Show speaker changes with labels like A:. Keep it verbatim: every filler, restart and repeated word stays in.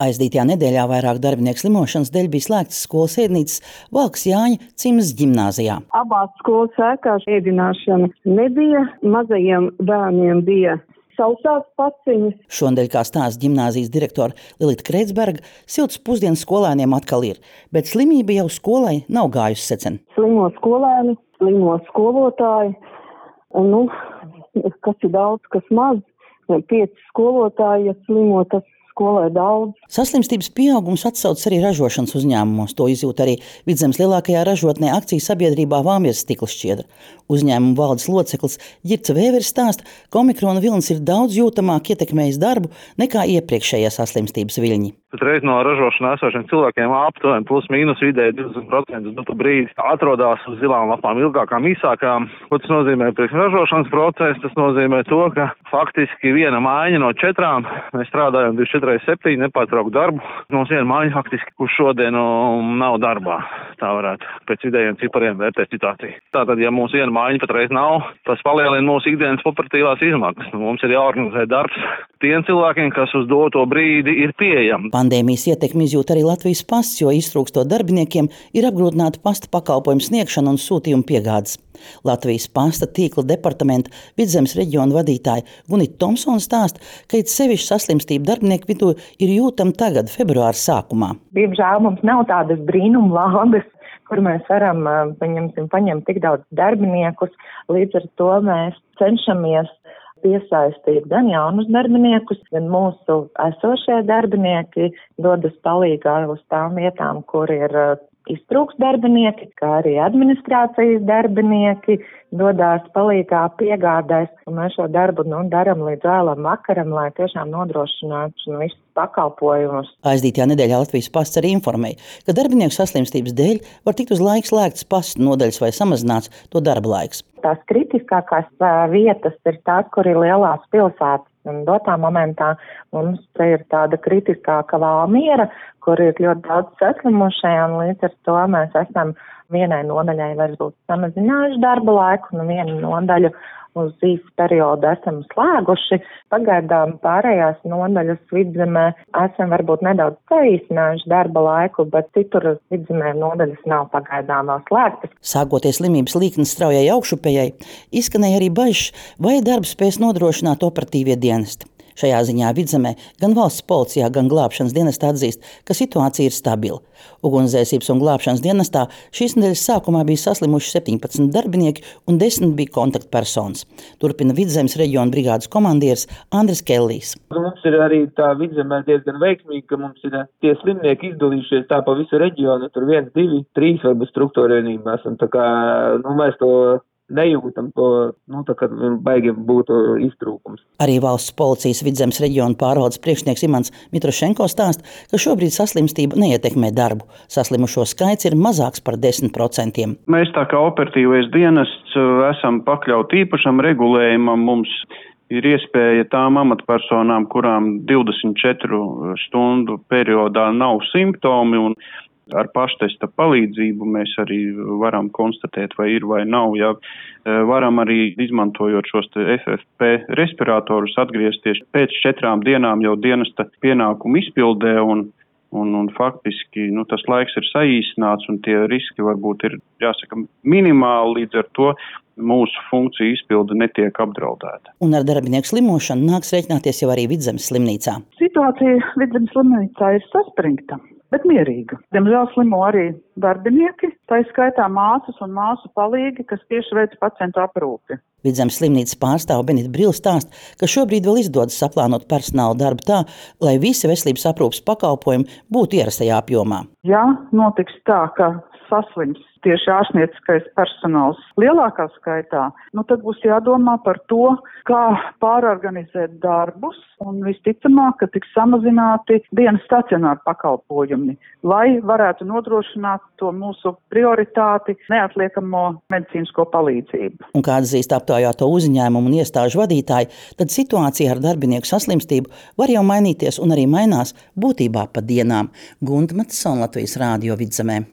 A: Aizdītajā nedēļā vairāk darbinieku slimošanas dēļ bija slēgtas skolas ēdnīcas Valkas Jāņa Cimzas ģimnāzijā.
B: Abās skolas ēkās ēdināšana nebija, mazajiem bērniem bija sausās paciņas.
A: Šonadēļ, kā stāsta ģimnāzijas direktore Lilita Kreitsberga, siltas pusdienas skolēniem atkal ir, bet slimība jau skolai nav gājusi secen.
B: Slimo skolēni, slimo skolotāji, nu, kas ir daudz, kas maz, pieci skolotāji, ja slimo, tas skolai daudz.
A: Saslimstības pieaugums atsaucas arī ražošanas uzņēmumos. To izjūt arī Vidzemes lielākajā ražotnē akciju sabiedrībā Vāmjas stikla šķiedra. Uzņēmuma valdes loceklis Ģirca Vēveris stāsta, ka omikrona vilnis ir daudz jūtamāk ietekmējis darbu nekā iepriekšējie saslimstības viļņi.
C: Patreiz no ražošanā esošiem cilvēkiem aptuveni plus mīnus vidēji divdesmit procenti dotu brīdi atrodas uz zilām lapām ilgākām, īsākām. Ko tas nozīmē priekš ražošanas procesu? Tas nozīmē to, ka faktiski viena mājiņa no četrām, mēs strādājam divdesmit četri septiņi nepārtrauktu darbu. Mums viena mājiņa faktiski, kurš šodien nav darbā. Tā varētu pēc vidējiem cipariem vērtēt situāciju. Tātad, ja mums viena mājiņa patreiz nav, tas palielina mūsu ikdienas operatīvās izmaksas. Mums ir jāorganizē darbs tiem cilvēkiem, kas uz doto brīdi ir pieejami.
A: Pandēmijas ietekmi izjūt arī Latvijas pasts, jo iztrūkstot darbiniekiem ir apgrūtināta pasta pakalpojumu sniegšana un sūtījumu piegādes. Latvijas pasta tīkla departamenta Vidzemes reģiona vadītāja Gunita Tomsona stāsta, ka it sevišķi saslimstība darbinieku vidū ir jūtama tagad, februāra sākumā.
D: Diemžēl mums nav tādas brīnumlādes, kur mēs varam paņemsim, paņemt tik daudz darbiniekus, līdz ar to mēs cenšamies piesaistīt gan jaunus darbiniekus, gan mūsu esošie darbinieki dodas palīgā uz tām vietām, kur ir iztrūks darbinieki, kā arī administrācijas darbinieki dodās palīgā piegādēs. Un mēs šo darbu nu, daram līdz vēlam vakaram, lai tiešām nodrošinātu visus pakalpojumus.
A: Aizdītajā nedēļā Latvijas pasts arī informēja, ka darbinieku saslimstības dēļ var tikt uz laiku slēgtas pasta nodaļas vai samazināts to darba laiks.
D: Tās kritiskākās vietas ir tās, kur ir lielās pilsētas. Un dotā momentā mums ir tāda kritiskāka Valmiera, kur ir ļoti daudz saslimušie, un līdz ar to mēs esam vienai nodaļai varbūt samazinājuši darba laiku, un vienu nodaļu uz īsu periodu esam slēguši. Pagaidām pārējās nodaļas Vidzemē esam varbūt nedaudz saīsinājuši darba laiku, bet citur Vidzemē nodaļas nav pagaidām vēl slēgtas.
A: Sākoties slimības līknes straujai augšupējai, izskanēja arī bažas, vai darbu spēs nodrošināt operatīvie dienesti. Šajā ziņā Vidzemē gan valsts policijā, gan glābšanas dienestā atzīst, ka situācija ir stabila. Ugunsdzēsības un glābšanas dienestā šīs nedēļas sākumā bija saslimuši septiņpadsmit darbinieki un desmit bija kontaktpersonas. Turpina Vidzemes reģiona brigādes komandieris Andris Kellijs.
E: Mums ir arī tā Vidzemē diezgan veiksmīgi, ka mums ir tie slimnieki izdalījušies tā pa visu reģionu, tur viens, divi, trīs varbūt struktūra vienībās, un tā kā, nu, mēs to nejūtam to, nu, tā kā baigi būtu iztrūkums.
A: Arī valsts policijas Vidzemes reģiona pārvaldes priekšnieks Imants Mitrošenko stāsta, ka šobrīd saslimstība neietekmē darbu. Saslimušo skaits ir mazāks par desmit procentiem.
F: Mēs tā kā operatīvais dienests esam pakļauti īpašam regulējumam. Mums ir iespēja tām amatpersonām, kurām divdesmit četru stundu periodā nav simptomi, un ar paštesta palīdzību mēs arī varam konstatēt, vai ir vai nav. Ja varam arī, izmantojot šos F F P respiratorus, atgriezties pēc četrām dienām jau dienesta pienākumu izpildē, un, un, un faktiski nu, tas laiks ir saīsināts, un tie riski varbūt ir, jāsaka, minimāli, līdz ar to mūsu funkcija izpilde netiek apdraudēta.
A: Un ar darbinieku slimošanu nāks rēķināties jau arī Vidzemes slimnīcā.
B: Situācija Vidzemes slimnīcā ir saspringta, bet mierīga. Diemžēl slimo arī darbinieki, tā skaitā māsas un māsu palīgi, kas tieši veic pacientu aprūpi.
A: Vidzemes slimnīcas pārstāve Benita Brila stāsta, ka šobrīd vēl izdodas saplānot personāla darbu tā, lai visi veselības aprūpes pakalpojumi būtu ierastajā apjomā.
B: Ja notiks tā, ka saslims tieši ārstnieciskais personāls lielākā skaitā, nu tad būs jādomā par to, kā pārorganizēt darbus, un visticamāk, ka tiks samazināti dienas stacionāru pakalpojumi, lai varētu nodrošināt to mūsu prioritāti neatliekamo medicīnisko palīdzību.
A: Un kā atzīst aptaujāto uzņēmumu un iestāžu vadītāji, tad situācija ar darbinieku saslimstību var jau mainīties un arī mainās būtībā pa dienām. Gunta Matsona, Latvijas Rādio Vidzemē.